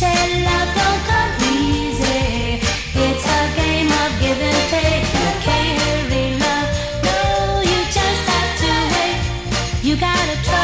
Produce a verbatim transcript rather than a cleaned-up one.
say love don't come easy. It's a game of give and take. You can't hurry love. No, you just have to wait. You gotta trust.